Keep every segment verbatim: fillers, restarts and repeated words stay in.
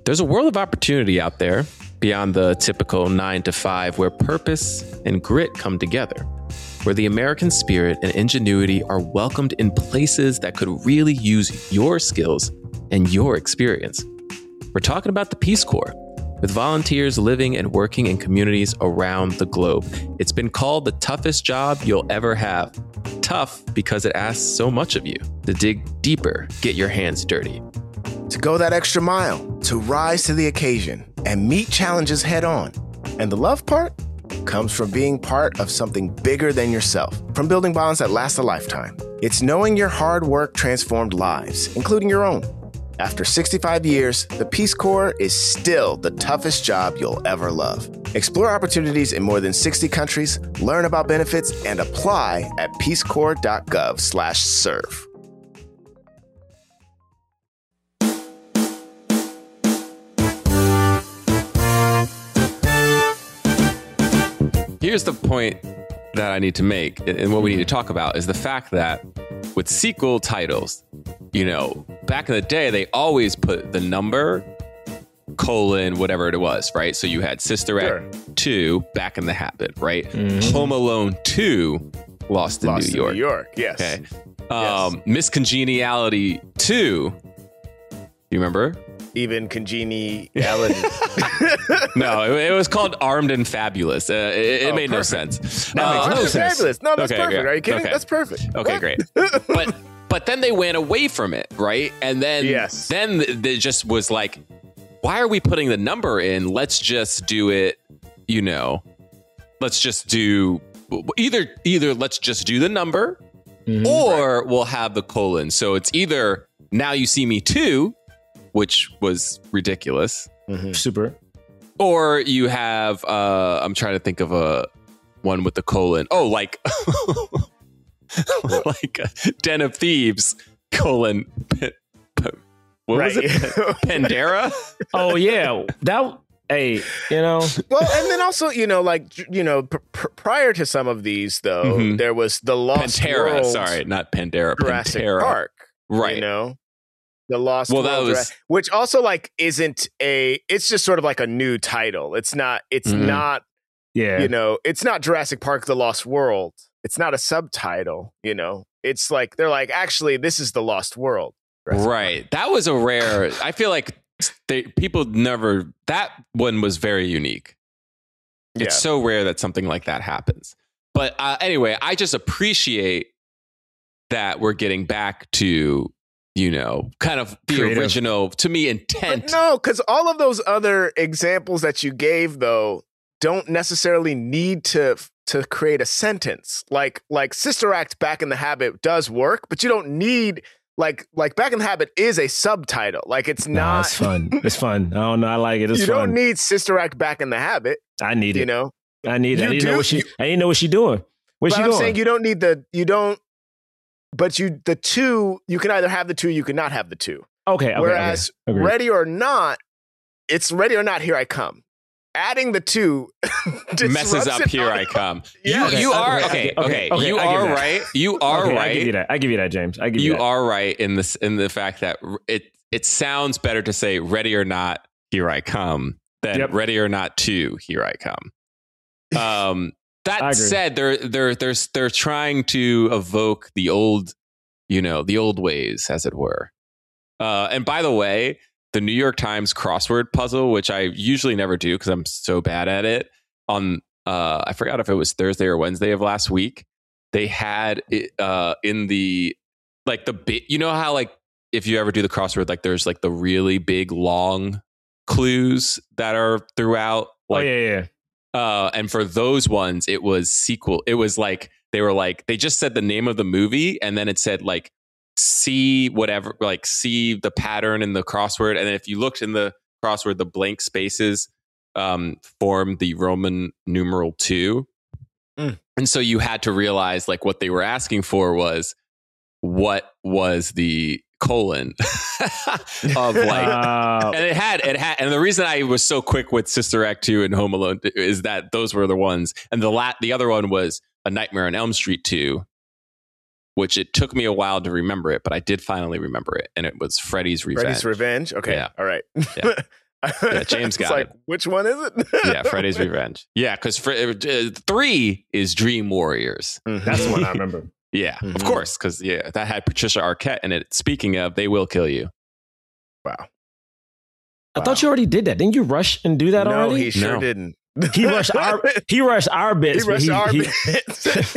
There's a world of opportunity out there beyond the typical nine to five where purpose and grit come together, where the American spirit and ingenuity are welcomed in places that could really use your skills and your experience. We're talking about the Peace Corps, with volunteers living and working in communities around the globe. It's been called the toughest job you'll ever have. Tough because it asks so much of you. To dig deeper, get your hands dirty. To go that extra mile, to rise to the occasion and meet challenges head on. And the love part comes from being part of something bigger than yourself, from building bonds that last a lifetime. It's knowing your hard work transformed lives, including your own. After sixty-five years, the Peace Corps is still the toughest job you'll ever love. Explore opportunities in more than sixty countries, learn about benefits, and apply at peacecorps.gov slash serve. Here's the point that I need to make, and what we need to talk about is the fact that with sequel titles, you know, back in the day, they always put the number, colon, whatever it was, right? So you had Sister Sure. Act two, Back in the Habit, right? Mhm. Home Alone two, Lost in Lost New York. in New York, yes. Okay. Um, Miss Congeniality two, do you remember? Even congeniality. No, it, it was called Armed and Fabulous. Uh, it it Oh, made no perfect. sense. That Uh, makes no That's sense. fabulous. No, that's Okay, perfect. great. Are you kidding? Okay. That's perfect. Okay, What? great. But but then they went away from it, right? And then Yes. then it just was like, why are we putting the number in? Let's just do it, you know. Let's just do either either let's just do the number Mhm. or we'll have the colon. So it's either Now You See Me Too, which was ridiculous, Mhm. Super. or you have uh I'm trying to think of a one with the colon. Oh, like like uh, Den of Thieves colon p- p- what was Right. it? Pandera? Oh yeah, that. Hey, you know, Well, and then also, you know, like, you know, pr- pr- prior to some of these, though, Mhm. there was the Lost Pantera, World, sorry, not Pandera, Jurassic Pantera. Park, Right. You know, the Lost Well, World, that was- Jura- which also like isn't a. It's just sort of like a new title. It's not. It's Mhm. not. yeah, You know, it's not Jurassic Park: The Lost World. It's not a subtitle. You know, it's like they're like, actually, this is the Lost World. Jurassic Right. That was a rare. I feel like they, people never. That one was very unique. Yeah. It's so rare that something like that happens. But uh, anyway, I just appreciate that we're getting back to, you know, kind of the Creative. original, to me, But intent. no, because all of those other examples that you gave, though, don't necessarily need to to create a sentence. Like like Sister Act Back in the Habit does work, but you don't need like like Back in the Habit is a subtitle. Like it's nah, not. it's fun. It's fun. I don't know. I like it. It's you fun. don't need Sister Act Back in the Habit. I need it. You know, I need it. I You need to know do? what she. You- I need to know what she doing. Where's but she I'm going? saying you don't need the you don't. But you the two you can either have the two, you can not have the two. okay. Okay. Whereas okay. Agreed. Ready or Not, it's Ready or Not, Here I Come. Adding the two Messes disrupts up it Here all. I Come. Yeah. you Okay, you okay, are okay, okay. okay, Okay, okay, you I give are that. right. You are okay, right. I give you that. I give you that, James. I give you, You that. are right in this in the fact that r- it it sounds better to say Ready or Not, Here I Come than Yep. Ready or Not Two, Here I Come. Um, I that agree. said, they're they're they're they're trying to evoke the old, you know, the old ways, as it were. Uh, and by the way, the New York Times crossword puzzle, which I usually never do because I'm so bad at it, on uh, I forgot if it was Thursday or Wednesday of last week, they had it uh, in the like the big, you know how like if you ever do the crossword, like there's like the really big long clues that are throughout. Like, oh yeah, yeah. uh, and for those ones, it was sequel. It was like they were like they just said the name of the movie, and then it said like see whatever, like see the pattern in the crossword, and then if you looked in the crossword, the blank spaces um, formed the Roman numeral two, Mm. and so you had to realize like what they were asking for was what was the colon of like. Uh, And it had, it had, and the reason I was so quick with Sister Act two and Home Alone is that those were the ones, and the lat, the other one was A Nightmare on Elm Street two, which it took me a while to remember it, but I did finally remember it, and it was Freddy's Revenge. Freddy's Revenge. Okay. Yeah. All right. Yeah. Yeah, James got it's like, it. Which one is it? Yeah, Freddy's Revenge. Yeah, because uh, three is Dream Warriors. Mhm. That's the one I remember. Yeah, Mhm. of course, because yeah, that had Patricia Arquette in it. Speaking of, They Will Kill You. Wow. I thought you already did that. Didn't you rush and do that no, already? he sure No. didn't. He rushed our he rushed our bits. He but rushed our he- bits.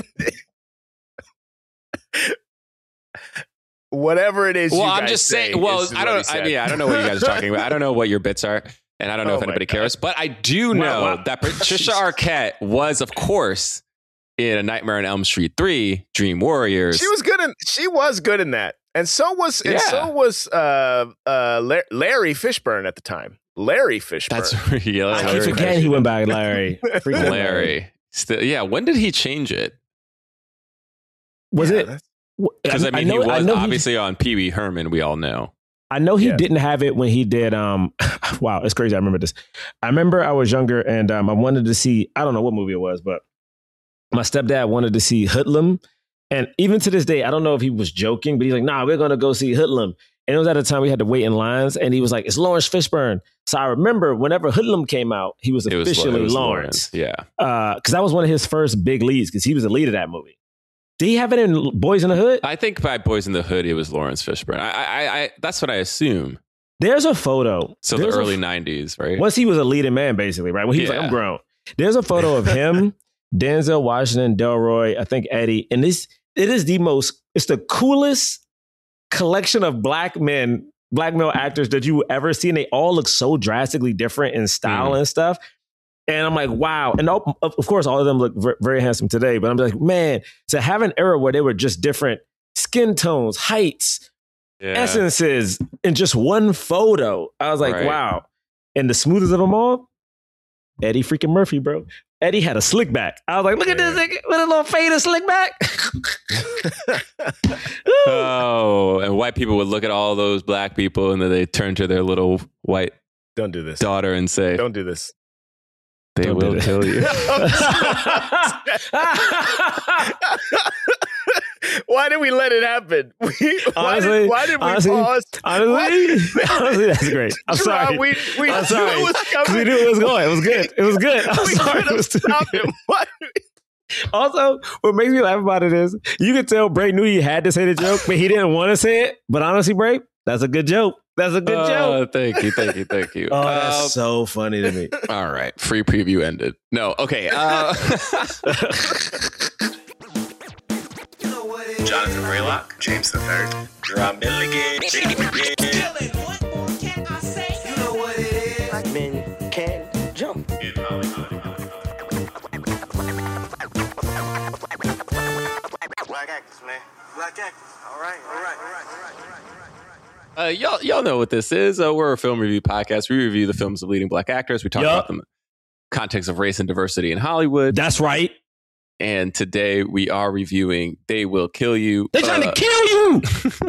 Whatever it is. Well, you I'm guys just say saying. Well, is I what don't. he I said. mean, I don't know what you guys are talking about. I don't know what your bits are, and I don't know Oh if my anybody God. cares. But I do Wow, know wow. that Patricia Arquette was, of course, in A Nightmare on Elm Street three, Dream Warriors. She was good in. She was good in that, and so was and Yeah. so was uh, uh, La- Larry Fishburne at the time. Larry Fishburne. That's yeah, I keep Larry. forgetting he went by Larry. Freaking Larry. Still, yeah. When did he change it? Was Yeah, it? that's- Because I mean, know, he was know obviously on Pee Wee Herman. We all know. I know he Yeah. didn't have it when he did. Um, wow, it's crazy. I remember this. I remember I was younger and um, I wanted to see. I don't know what movie it was, but my stepdad wanted to see Hoodlum, and even to this day, I don't know if he was joking, but he's like, "Nah, we're gonna go see Hoodlum." And it was at a time we had to wait in lines, and he was like, "It's Lawrence Fishburne." So I remember whenever Hoodlum came out, he was It was, officially it was Lawrence, Yeah. because that was one of his first big leads, because he was the lead of that movie. Did he have it in Boys in the Hood? I think by Boys in the Hood, it was Lawrence Fishburne. I, I, I that's what I assume. There's a photo. So There's the a early nineties, right? Once he was a leading man, basically, right? When he was like, Yeah. I'm grown. There's a photo of him, Denzel Washington, Delroy, I think Eddie. And this, it is the most, it's the coolest collection of black men, black male actors that you will ever see. And they all look so drastically different in style Mhm. and stuff. And I'm like, wow. And of of course, all of them look ver- very handsome today. But I'm like, man, to have an era where they were just different skin tones, heights, Yeah. essences in just one photo. I was like, Right. wow. And the smoothest of them all, Eddie freaking Murphy, bro. Eddie had a slick back. I was like, look at this nigga with a little fade and slick back. Oh, and white people would look at all those black people and then they turn to their little white Don't do this. daughter and say, Don't do this. they Don't do will this. kill you. Why did we let it happen? We, why, Honestly, did, why did we honestly, pause? Honestly, honestly, that's great. I'm Gerard, sorry. We, we I'm knew sorry. it was 'Cause coming. we knew it was going. It was good. It was good. I'm We sorry. could It have was too stopped good. him. Why- Also, what makes me laugh about it is you can tell Bray knew he had to say the joke, but he didn't want to say it. But honestly, Bray, that's a good joke. That's a good Oh, joke. thank you, thank you, thank you. Oh, that's Uh, so funny to me. all right, free preview ended. No, okay. Uh, Jonathan Braylock, James the Third, Rob Milligan. Black men can jump. Black actors, man. Black actors. All right, all right, all right, all right, all right. uh, y'all, y'all know what this is. Uh, we're a film review podcast. We review the films of leading black actors. We talk Yup. about them in the context of race and diversity in Hollywood. That's right. And today we are reviewing They Will Kill You. They're trying Uh, to kill you.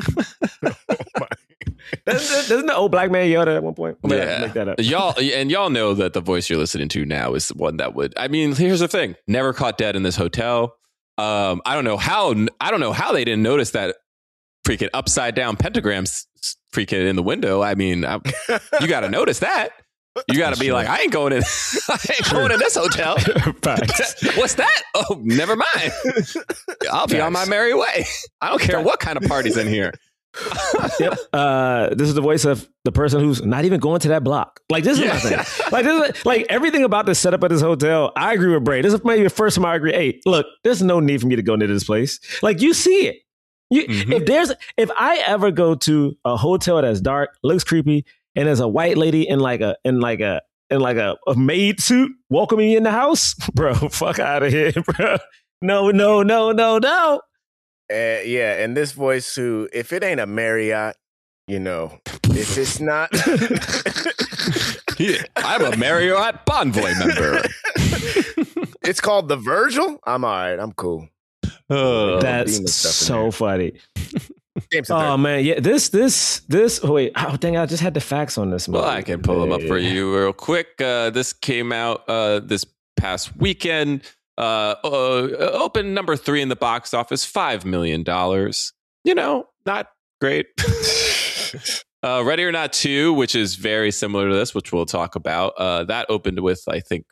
Doesn't, doesn't the old black man yell that at one point? I'm gonna Yeah. make that up. Y'all and y'all know that the voice you're listening to now is one that would. I mean, here's the thing: never caught dead in this hotel. Um, I don't know how. I don't know how they didn't notice that freaking upside down pentagrams freaking in the window. I mean, I, you got to notice that. You got to be Sure. like, I ain't going in. I ain't going in this hotel. Facts. What's that? Oh, never mind. I'll be on my merry way. I don't care what kind of party's in here. Yep. Uh, this is the voice of the person who's not even going to that block. Like this is Yeah. my thing. Like this is like everything about the setup of this hotel. I agree with Bray. This is maybe the first time I agree. Hey, look, there's no need for me to go into this place. Like you see it. You, Mhm. If there's if I ever go to a hotel that's dark, looks creepy, and there's a white lady in like a in like a in like a, a maid suit welcoming me in the house, bro, fuck out of here, bro. No, no, no, no, no. Uh, yeah, and this voice who, if it ain't a Marriott, you know, if it's not, Yeah, I'm a Marriott Bonvoy member. it's called the Virgil. I'm all right. I'm cool. Uh, That's demon stuff in so there. funny. James the Oh Third. man, yeah. This, this, this. Oh wait, oh dang! I just had the facts on this. well, movie. I can pull them up for you real quick. Uh, this came out uh, this past weekend. Uh, uh, open number three in the box office, five million dollars. You know, not great. Uh, Ready or Not two, which is very similar to this, which we'll talk about. Uh, that opened with, I think,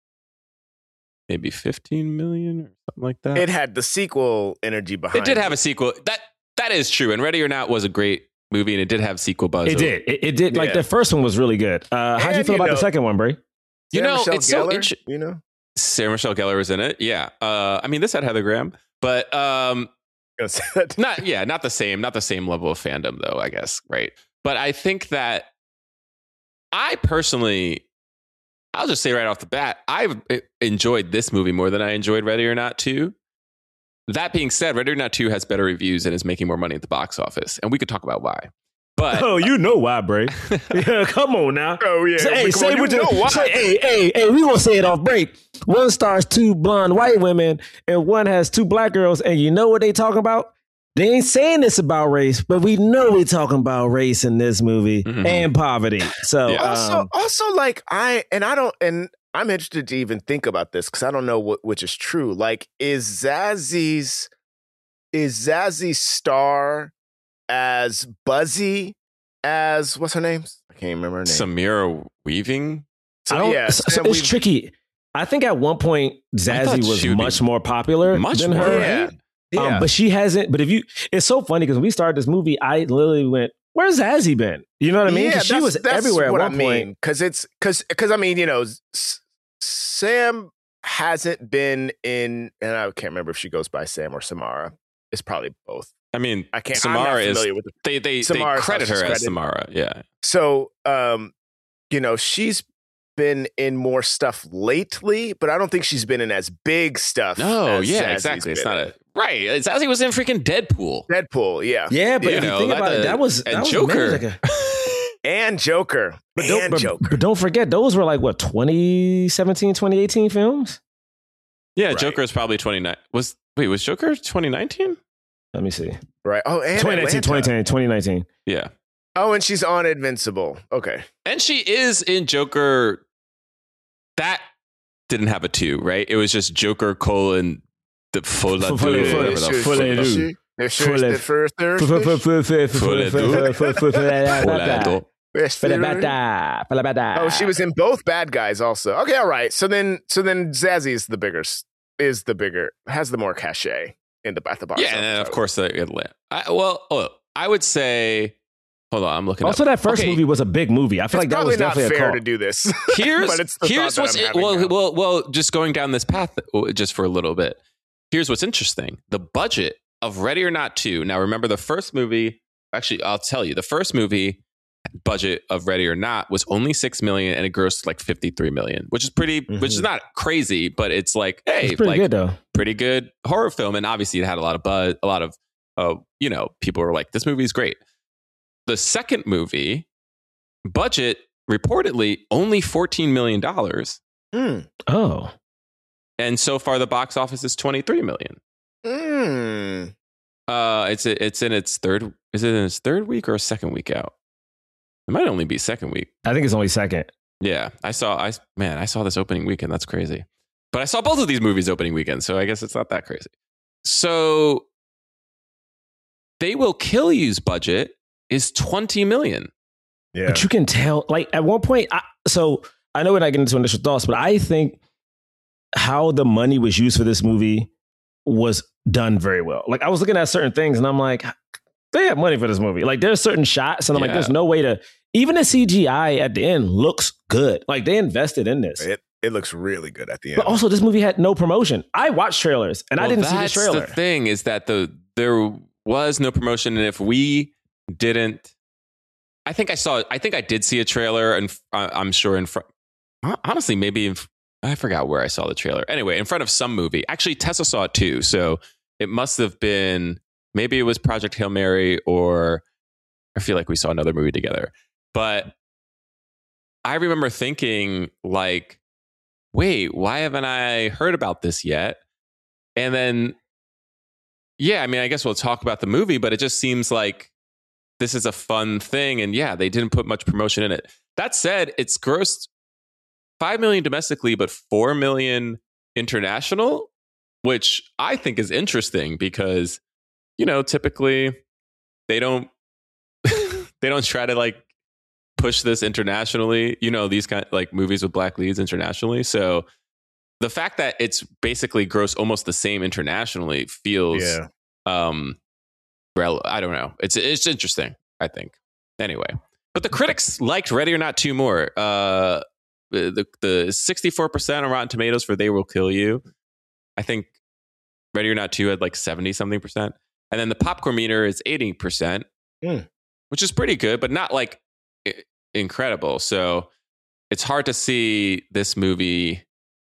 maybe fifteen million or something like that. It had the sequel energy behind it. It did have a sequel. That that is true. And Ready or Not was a great movie, and it did have sequel buzz. It did. It, it did. Like Yeah. the first one was really good. Uh, how'd you And, feel you about know- the second one, Bray? You Sarah know, Michelle it's so Gellar, inter- you know, Sarah Michelle Gellar was in it. Yeah. Uh, I mean, this had Heather Graham, but um, Gonna say that. not yeah, not the same, not the same level of fandom though, I guess, right? But I think that I personally, I'll just say right off the bat, I've enjoyed this movie more than I enjoyed Ready or Not two. That being said, Ready or Not two has better reviews and is making more money at the box office, and we could talk about why. But Oh, you know why, Bray? Yeah, come on now. Oh yeah, Say, hey, Come say on, what you you know why. say. Hey, hey, hey, we gonna say it off break. One stars two blonde white women, and one has two black girls. And you know what they talking about? They ain't saying this about race, but we know they talking about race in this movie Mhm. and poverty. So, Yeah. Also, um, also, like I and I don't, and I'm interested to even think about this because I don't know what which is true. Like, is Zazzie's is Zazzie's star as buzzy as what's her name? I can't remember her name. Samira Weaving, So, I don't, yeah, so- so Sam it's Weav- tricky. I think at one point I thought Zazie was she would be much more popular much than more. her. Yeah. Right? Yeah. Um, but she hasn't. But if you, it's so funny because when we started this movie, I literally went, "Where's Zazie been?" You know what I mean? 'Cause she that's- was that's everywhere at what one I point. mean, because it's because because I mean, you know, S- Sam hasn't been in, and I can't remember if she goes by Sam or Samara. It's probably both. I mean, I can't. I'm not Samara is familiar with it. they they, they Samara's credit how her she's as credited. Samara. Yeah. So, um, you know, she's been in more stuff lately, but I don't think she's been in as big stuff. No, as yeah, Zazzie's exactly. It's been not in. a right. Zazie was in freaking Deadpool. Deadpool, yeah, Yeah, but You if you know, think that- about it, that was and that was Joker. maybe like a- and Joker, but, don't, and but, Joker. but don't forget, those were like what twenty seventeen, twenty eighteen films. Yeah, Right. Joker is probably twenty-nine. Was wait, was Joker twenty nineteen? Let me see. Right? Oh, and twenty nineteen, Atlanta. twenty ten, twenty nineteen. Yeah. Oh, and she's on Invincible. Okay, And she is in Joker. That didn't have a two, right? It was just Joker colon the full Full- of full- whatever full- the Is she- full- fuck- full- is she- is she full- the first Thursday? Oh, she was in both Bad Guys also. Okay, all right. So then, so then Zazie is the bigger, s- is the bigger, has the more cachet in the at the box. Yeah, and then office. of course the Atlanta. I, well, oh, I would say. Hold on, I'm looking. Also, up. that first Okay, movie was a big movie. I feel It's like that probably was not definitely a fair call. to do this. Here's but it's the here's thought what's that I'm it, having well, now. well, well. Just going down this path, uh, just for a little bit. Here's what's interesting: the budget of Ready or Not two. Now, remember the first movie. Actually, I'll tell you, the first movie budget of Ready or Not was only six million, and it grossed like fifty three million, which is pretty, which is Mhm. not crazy, but it's like, hey, It's pretty like good though. pretty good horror film, and obviously it had a lot of buzz, a lot of, uh, you know, people were like, this movie is great. The second movie budget reportedly only fourteen million dollars, Hmm. Oh, and so far the box office is twenty-three million. Mm. Uh, it's it's in its third. Is it in its third week or a second week out? It might only be second week. I think it's only second. Yeah, I saw. I man, I saw this opening weekend. That's crazy. But I saw both of these movies opening weekend, so I guess it's not that crazy. So, They Will Kill You's budget is twenty million. Yeah. But you can tell, like at one point, I, so I know we're not getting into initial thoughts, but I think how the money was used for this movie was done very well. Like I was looking at certain things and I'm like, they have money for this movie. Like there's certain shots and I'm like, Yeah. there's no way to, even the C G I at the end looks good. Like they invested in this. It it looks really good at the end. But also this movie had no promotion. I watched trailers and I Well, didn't see the that's trailer. The thing is that the there was no promotion, and if we didn't, I think I saw. I think I did see a trailer, and uh, I'm sure in front. Honestly, maybe in, I forgot where I saw the trailer. Anyway, in front of some movie. Actually, Tessa saw it too, so it must have been. Maybe it was Project Hail Mary, or I feel like we saw another movie together. But I remember thinking, like, wait, why haven't I heard about this yet? And then, yeah, I mean, I guess we'll talk about the movie, but it just seems like this is a fun thing. And yeah, they didn't put much promotion in it. That said, it's grossed five million domestically, but four million international, which I think is interesting because, you know, typically they don't, they don't try to like push this internationally. You know, these kind of like movies with black leads internationally. So the fact that it's basically grossed almost the same internationally feels, Yeah. um, rel- I don't know. It's it's interesting, I think. Anyway, but the critics liked Ready or Not two more. Uh, the the sixty-four percent on Rotten Tomatoes for They Will Kill You. I think Ready or Not two had like seventy something percent, and then the popcorn meter is eighty percent, Mm. which is pretty good, but not like I- incredible. So it's hard to see this movie.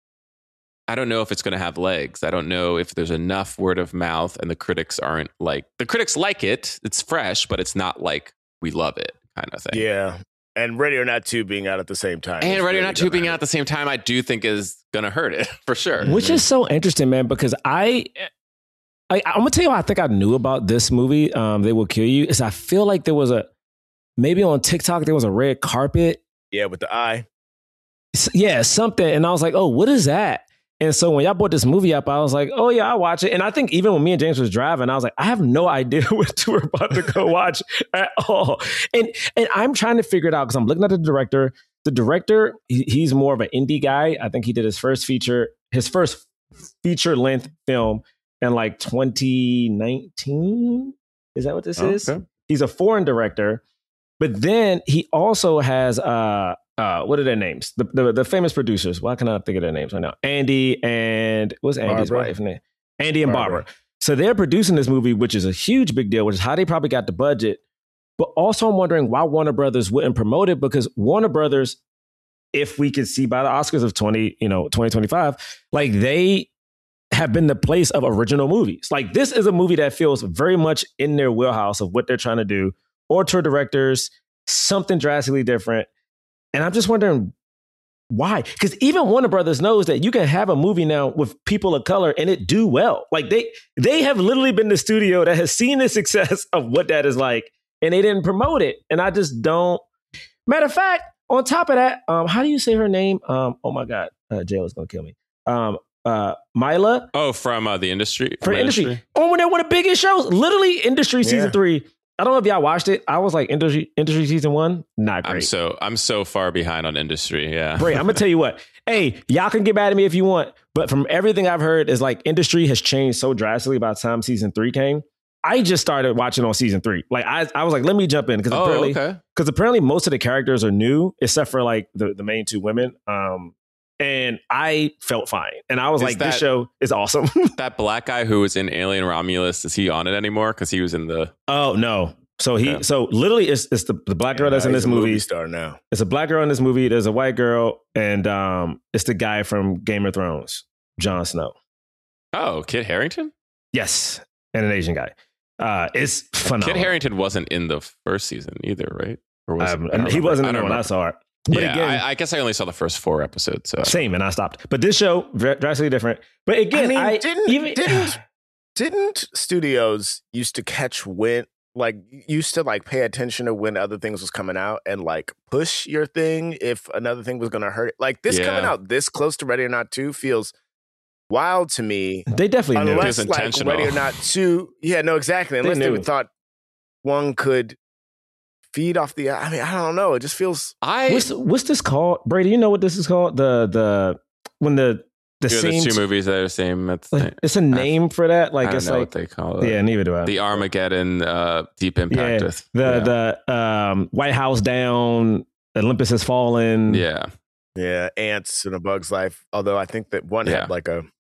I don't know if it's going to have legs. I don't know if there's enough word of mouth and the critics aren't like, the critics like it. It's fresh, but it's not like we love it kind of thing. Yeah. And Ready or Not two being out at the same time. And is Ready or really Not two gonna being hurt out at the same time, I do think is going to hurt it for sure. Which is so interesting, man, because I, I I'm gonna tell you what I think I knew about this movie. Um, They Will Kill You. Is I feel like there was a maybe on TikTok there was a red carpet. it. Yeah, with the eye. S- Yeah, something, and I was like, oh, what is that? And so when y'all brought this movie up, I was like, oh yeah, I'll watch it. And I think even when me and James was driving, I was like, I have no idea what we're about to go watch at all. And and I'm trying to figure it out because I'm looking at the director. The director, he- he's more of an indie guy. I think he did his first feature, his first feature length film in like twenty nineteen. Is that what this Oh, is? okay. He's a foreign director, but then he also has uh uh what are their names? The the, the famous producers. Why can I not think of their names right now? Andy and what's Andy's Barbara. wife name? Andy and Barbara. Barbara. So they're producing this movie, which is a huge big deal, which is how they probably got the budget. But also I'm wondering why Warner Brothers wouldn't promote it, because Warner Brothers, if we could see by the Oscars of twenty, you know, twenty twenty-five, like they have been the place of original movies. Like this is a movie that feels very much in their wheelhouse of what they're trying to do. Auteur directors, something drastically different. And I'm just wondering why? Because even Warner Brothers knows that you can have a movie now with people of color and it do well. Like they they have literally been the studio that has seen the success of what that is like, and they didn't promote it. And I just don't. Matter of fact, on top of that, um, how do you say her name? Um, oh my God, uh, Jail gonna kill me. Um, uh, Mila Oh, from uh, the industry. for industry. Oh, when they're one of the biggest shows, literally Industry season Yeah. three. I don't know if y'all watched it. I was like Industry Industry season one, not I'm great. so I'm so far behind on industry. Yeah. Great. I'm gonna tell you what. Hey, y'all can get mad at me if you want, but from everything I've heard, is like Industry has changed so drastically by the time season three came. I just started watching on season three. Like I, I was like, let me jump in because Oh, apparently, okay. because apparently most of the characters are new, except for like the, the main two women. Um, and I felt fine, and I was Is like, that- this show is awesome. That black guy who was in Alien Romulus, is he on it anymore? Because he was in the. Oh no. So he, Okay. so literally, it's it's the, the black girl that's Now in he's this a movie. star now. It's a black girl in this movie. There's a white girl, and um, it's the guy from Game of Thrones, Jon Snow. Oh, Kit Harington? Yes, and an Asian guy. Uh, it's phenomenal. Kit Harington wasn't in the first season either, right? Or was Um, I don't he remember. wasn't I in there don't when I remember. saw it. But yeah, again, I, I guess I only saw the first four episodes. So same, and I stopped. But this show dr- drastically different. But again, I mean, I didn't even didn't didn't studios used to catch when like used to like pay attention to when other things was coming out and like push your thing if another thing was gonna hurt it. Like this Yeah. coming out this close to Ready or Not two feels wild to me. they definitely knew. Unless It was like intentional. Ready or Not two, yeah, no, exactly. Unless they, knew. thought one could feed off the. I mean, I don't know. It just feels. I What's what's this called, Brady? You know what this is called? The the when the the you know, same there's two movies that are the same. At the like, same. it's a name for that. Like I don't it's know like what they call it. yeah, neither do I. The Armageddon uh, Deep Impact. Yeah, with- the the um, White House down, Olympus has fallen. yeah. Yeah, Ants in A Bug's Life. Although I think that one Yeah. had like a.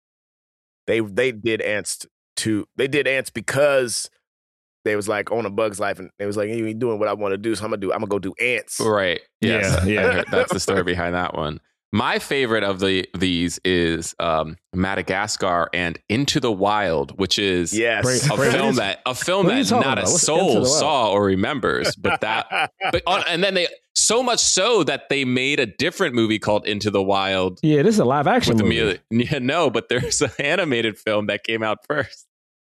They they did Ants to they did Ants because they was like on A Bug's Life and they was like, you ain't doing what I want to do, so I'm gonna do I'm gonna go do Ants. Right. Yes. Yeah, yeah. That's the story behind that one. My favorite of the these is um, Madagascar and Into the Wild, which is Yes. Great. a Great. film that a film What are you that talking not a about? What's Into soul the Wild? saw or remembers, but that but on, and then they so much so that they made a different movie called Into the Wild Yeah, this is a live action with movie. Amelia. Yeah, no, but there's an animated film that came out first,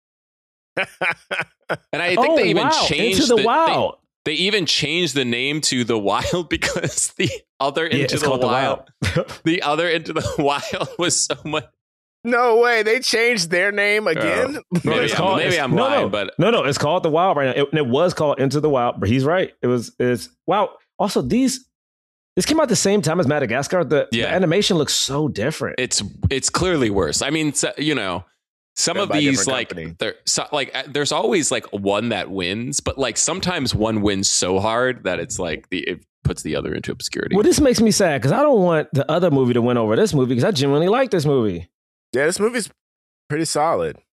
and I think oh, they even wow. changed Into the, they- Wild. They, even changed the name to The Wild because the other Yeah, Into it's the called Wild, The Wild. the other Into the Wild was so much No way. They changed their name again? Oh. Maybe, it's I'm, called- maybe it's- I'm no, lying, no. but No, no, it's called The Wild right now. It, it was called Into the Wild, but he's right. It was, it's, wow. Also, these, this came out the same time as Madagascar. The, Yeah. the animation looks so different. it's it's clearly worse. I mean, so, you know, some Done of by a these different like company. there, so, like uh, there's always like one that wins, but like sometimes one wins so hard that it's like the it puts the other into obscurity. Well, this makes me sad because I don't want the other movie to win over this movie because I genuinely like this movie. Yeah, this movie's pretty solid.